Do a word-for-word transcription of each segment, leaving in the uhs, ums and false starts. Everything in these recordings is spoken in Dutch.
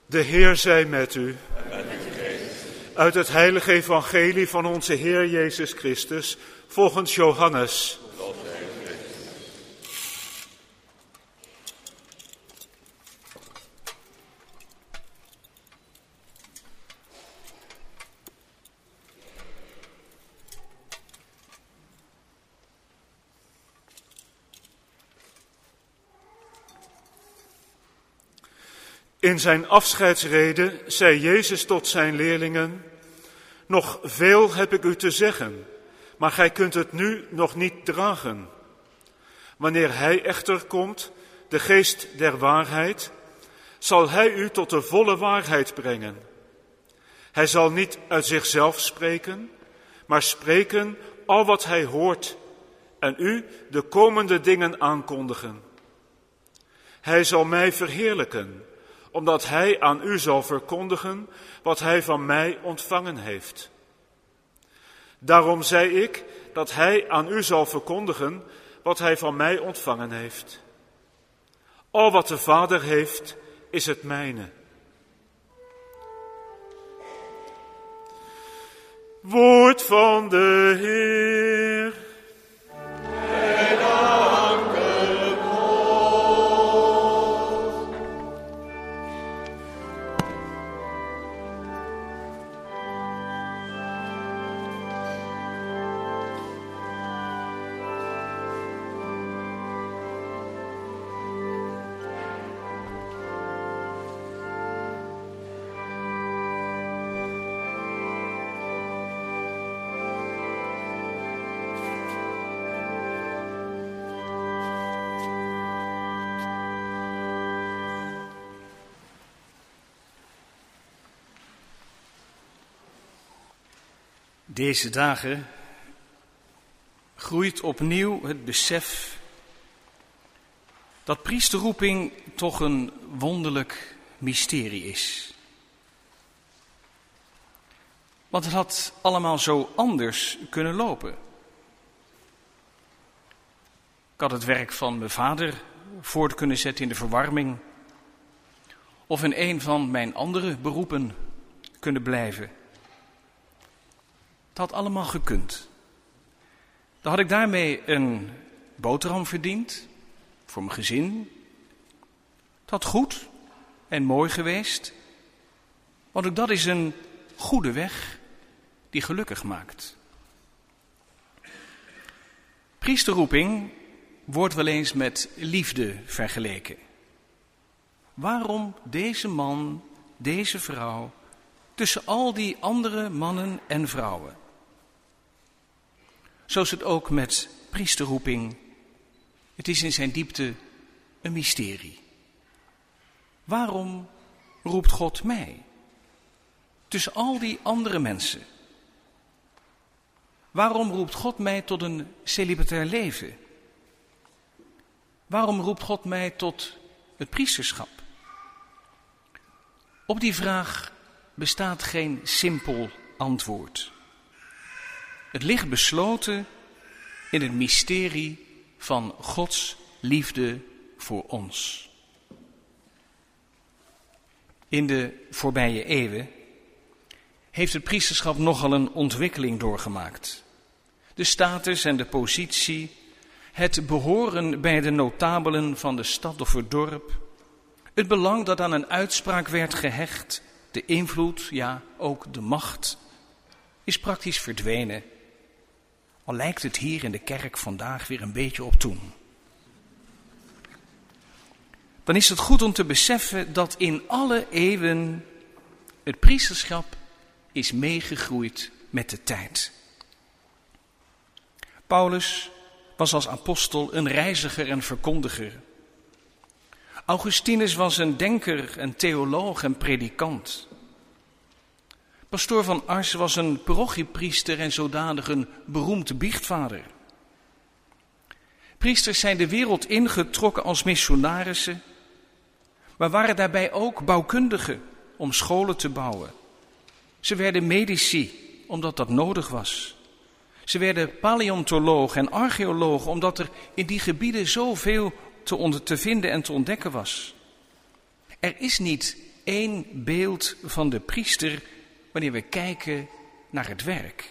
De Heer zij met u. Uit het heilige evangelie van onze Heer Jezus Christus, volgens Johannes. In zijn afscheidsrede zei Jezus tot zijn leerlingen: nog veel heb ik u te zeggen, maar gij kunt het nu nog niet dragen. Wanneer hij echter komt, de geest der waarheid, zal hij u tot de volle waarheid brengen. Hij zal niet uit zichzelf spreken, maar spreken al wat hij hoort en u de komende dingen aankondigen. Hij zal mij verheerlijken, omdat hij aan u zal verkondigen wat hij van mij ontvangen heeft. Daarom zei ik dat hij aan u zal verkondigen wat hij van mij ontvangen heeft. Al wat de Vader heeft, is het mijne. Woord van de Heer. Deze dagen groeit opnieuw het besef dat priesterroeping toch een wonderlijk mysterie is. Want het had allemaal zo anders kunnen lopen. Ik had het werk van mijn vader voort kunnen zetten in de verwarming, of in een van mijn andere beroepen kunnen blijven. Het had allemaal gekund. Dan had ik daarmee een boterham verdiend voor mijn gezin. Het had goed en mooi geweest. Want ook dat is een goede weg die gelukkig maakt. Priesterroeping wordt wel eens met liefde vergeleken. Waarom deze man, deze vrouw, tussen al die andere mannen en vrouwen? Zo is het ook met priesterroeping. Het is in zijn diepte een mysterie. Waarom roept God mij? Tussen al die andere mensen. Waarom roept God mij tot een celibatair leven? Waarom roept God mij tot het priesterschap? Op die vraag bestaat geen simpel antwoord. Het ligt besloten in het mysterie van Gods liefde voor ons. In de voorbije eeuwen heeft het priesterschap nogal een ontwikkeling doorgemaakt. De status en de positie, het behoren bij de notabelen van de stad of het dorp, het belang dat aan een uitspraak werd gehecht, de invloed, ja ook de macht, is praktisch verdwenen. Al lijkt het hier in de kerk vandaag weer een beetje op toen. Dan is het goed om te beseffen dat in alle eeuwen het priesterschap is meegegroeid met de tijd. Paulus was als apostel een reiziger en verkondiger. Augustinus was een denker, een theoloog en predikant. Pastoor van Ars was een parochiepriester en zodanig een beroemde biechtvader. Priesters zijn de wereld ingetrokken als missionarissen, maar waren daarbij ook bouwkundigen om scholen te bouwen. Ze werden medici, omdat dat nodig was. Ze werden paleontologen en archeologen, omdat er in die gebieden zoveel te, onder, te vinden en te ontdekken was. Er is niet één beeld van de priester wanneer we kijken naar het werk.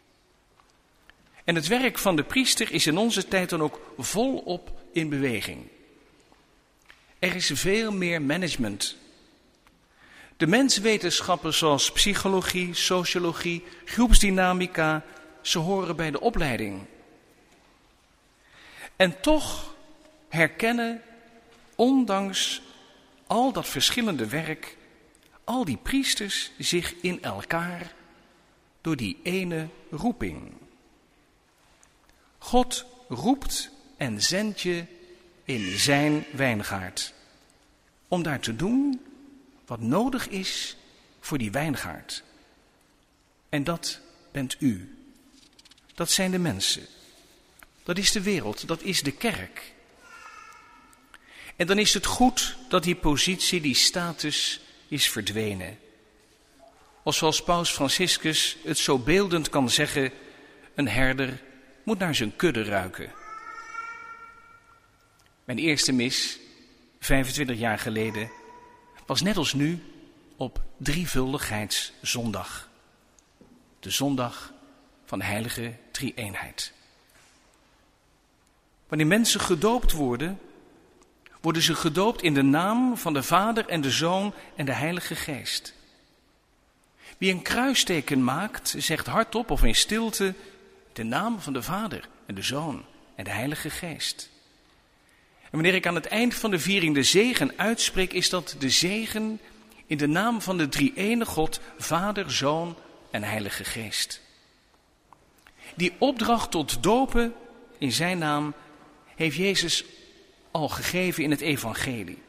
En het werk van de priester is in onze tijd dan ook volop in beweging. Er is veel meer management. De menswetenschappen zoals psychologie, sociologie, groepsdynamica, ze horen bij de opleiding. En toch herkennen, ondanks al dat verschillende werk, al die priesters zich in elkaar door die ene roeping. God roept en zendt je in zijn wijngaard, om daar te doen wat nodig is voor die wijngaard. En dat bent u. Dat zijn de mensen. Dat is de wereld, dat is de kerk. En dan is het goed dat die positie, die status, is verdwenen. Of zoals Paus Franciscus het zo beeldend kan zeggen, een herder moet naar zijn kudde ruiken. Mijn eerste mis, vijfentwintig jaar geleden, was net als nu op drievuldigheidszondag. De zondag van de heilige drie-eenheid. Wanneer mensen gedoopt worden, worden ze gedoopt in de naam van de Vader en de Zoon en de Heilige Geest. Wie een kruisteken maakt, zegt hardop of in stilte de naam van de Vader en de Zoon en de Heilige Geest. En wanneer ik aan het eind van de viering de zegen uitspreek, is dat de zegen in de naam van de drie-ene God, Vader, Zoon en Heilige Geest. Die opdracht tot dopen in zijn naam heeft Jezus al gegeven in het evangelie.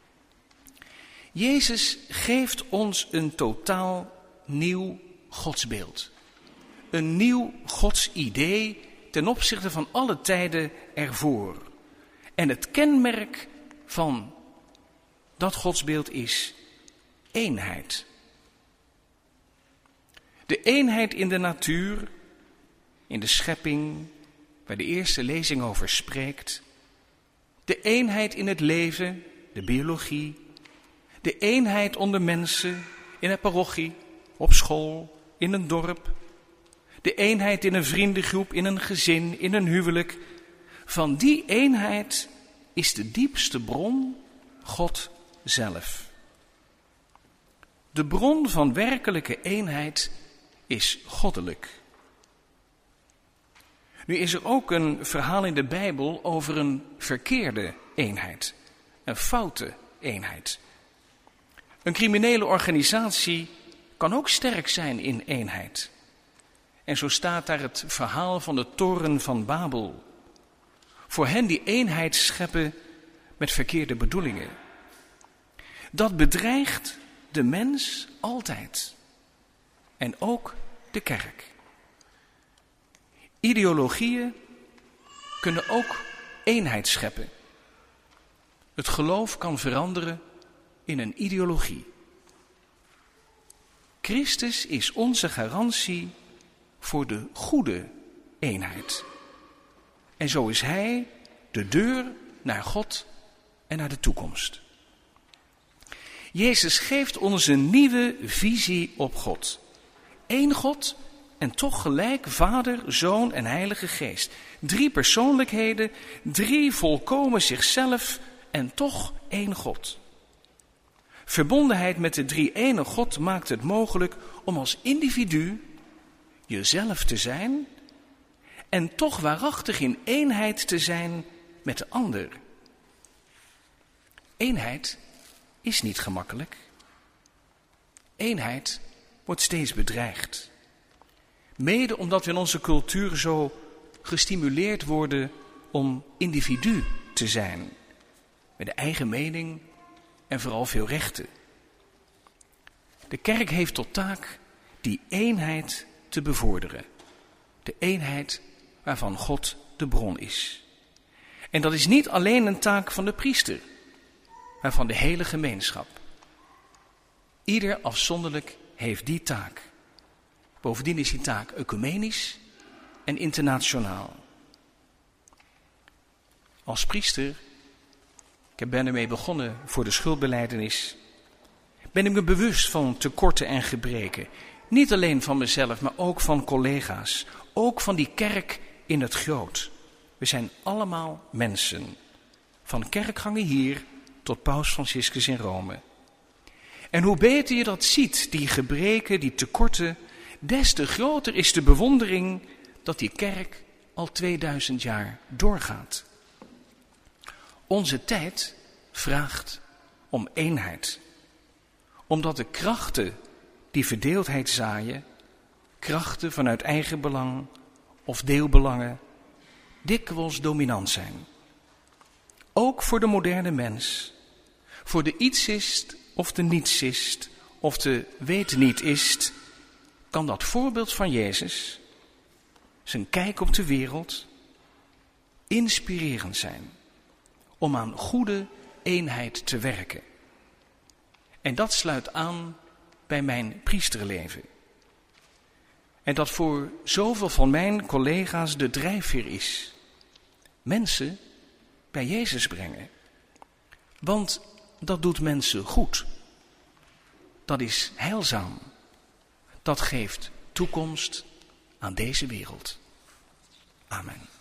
Jezus geeft ons een totaal nieuw godsbeeld. Een nieuw godsidee ten opzichte van alle tijden ervoor. En het kenmerk van dat godsbeeld is eenheid. De eenheid in de natuur, in de schepping, waar de eerste lezing over spreekt. De eenheid in het leven, de biologie. De eenheid onder mensen, in een parochie, op school, in een dorp. De eenheid in een vriendengroep, in een gezin, in een huwelijk. Van die eenheid is de diepste bron God zelf. De bron van werkelijke eenheid is goddelijk. Nu is er ook een verhaal in de Bijbel over een verkeerde eenheid, een foute eenheid. Een criminele organisatie kan ook sterk zijn in eenheid. En zo staat daar het verhaal van de toren van Babel. Voor hen die eenheid scheppen met verkeerde bedoelingen. Dat bedreigt de mens altijd. En ook de kerk. Ideologieën kunnen ook eenheid scheppen. Het geloof kan veranderen in een ideologie. Christus is onze garantie voor de goede eenheid. En zo is Hij de deur naar God en naar de toekomst. Jezus geeft ons een nieuwe visie op God. Eén God en toch gelijk Vader, Zoon en Heilige Geest. Drie persoonlijkheden, drie volkomen zichzelf en toch één God. Verbondenheid met de drie-ene God maakt het mogelijk om als individu jezelf te zijn en toch waarachtig in eenheid te zijn met de ander. Eenheid is niet gemakkelijk. Eenheid wordt steeds bedreigd. Mede omdat we in onze cultuur zo gestimuleerd worden om individu te zijn. Met een eigen mening en vooral veel rechten. De kerk heeft tot taak die eenheid te bevorderen. De eenheid waarvan God de bron is. En dat is niet alleen een taak van de priester, maar van de hele gemeenschap. Ieder afzonderlijk heeft die taak. Bovendien is die taak ecumenisch en internationaal. Als priester, ik ben ermee begonnen voor de schuldbelijdenis, ben ik me bewust van tekorten en gebreken. Niet alleen van mezelf, maar ook van collega's. Ook van die kerk in het groot. We zijn allemaal mensen. Van kerkgangen hier tot Paus Franciscus in Rome. En hoe beter je dat ziet, die gebreken, die tekorten, des te groter is de bewondering dat die kerk al tweeduizend jaar doorgaat. Onze tijd vraagt om eenheid. Omdat de krachten die verdeeldheid zaaien, krachten vanuit eigen belang of deelbelangen, dikwijls dominant zijn. Ook voor de moderne mens, voor de ietsist of de nietsist of de weet-niet-ist, kan dat voorbeeld van Jezus, zijn kijk op de wereld, inspirerend zijn om aan goede eenheid te werken. En dat sluit aan bij mijn priesterleven. En dat voor zoveel van mijn collega's de drijfveer is. Mensen bij Jezus brengen. Want dat doet mensen goed. Dat is heilzaam. Dat geeft toekomst aan deze wereld. Amen.